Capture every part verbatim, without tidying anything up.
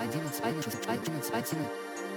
одиннадцать, одиннадцать, одиннадцать, одиннадцать.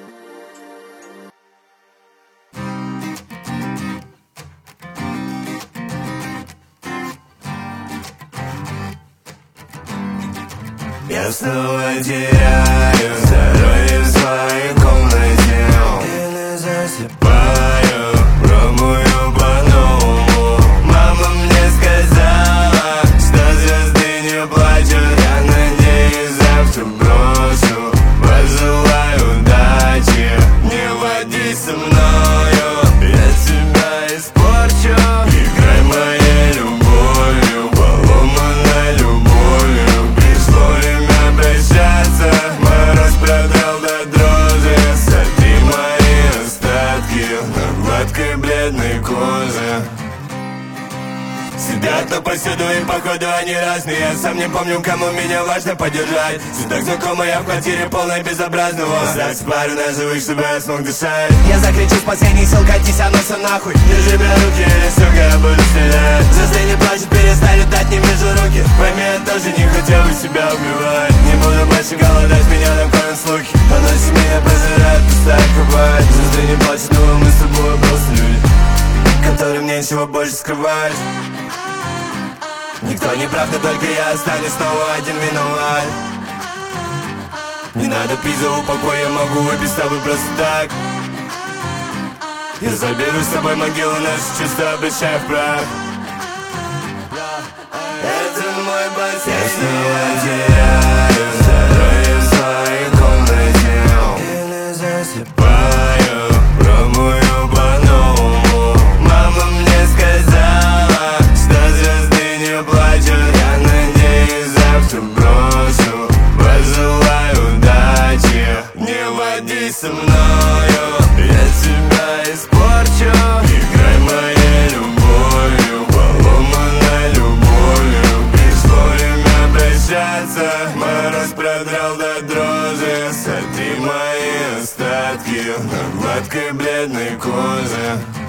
Я снова теряю здоровье в своей комнате или засыпаю, пробую по-новому. Мама мне сказала, что звезды не плачут. Я надеюсь, завтра брошу, пожелаю удачи. Не води со мною, я тебя испорчу. Играй моей любовью, поломанной любовью. Пришло время прощаться, мороз продрал до дрожи. Сотри мои остатки на гладкой бледной коже. Сидят на повсюду и походу они разные. Я сам не помню, кому меня важно поддержать. Все так знакомо, я в квартире полной безобразного. Остаться пару ножевых, чтобы я смог дышать. Я закричу с последних сил, катись, а носа нахуй. Держи меня руки, или сука, я буду стрелять. Звезды не плачут, перестали дать, не вижу руки. Пойми, я тоже не хотел бы себя убивать. Не буду больше голодать, меня накроют слухи. А ночью меня пожирает пустая кровать. Звезды не плачут, но мы с тобой просто люди, которым нечего больше скрывать. Никто не прав, но только я останусь снова один виноват. Не надо пить за упокой, я могу выпить с тобой просто так. Я заберу с собой могилу, наши чувства обращая в прах. Это мой бассейн. Я снова теряю здоровье в своей комнате или засыпаю, пробую по-новому. Мама мне сказала, что звезды не плачут. Я надеюсь, завтра брошу, пожелаю удачи. Не води со мною, я тебя испорчу. Играй моей любовью, поломанной любовью. Пришло время прощаться, мороз продрал до дрожи. Сотри мои остатки на гладкой бледной коже.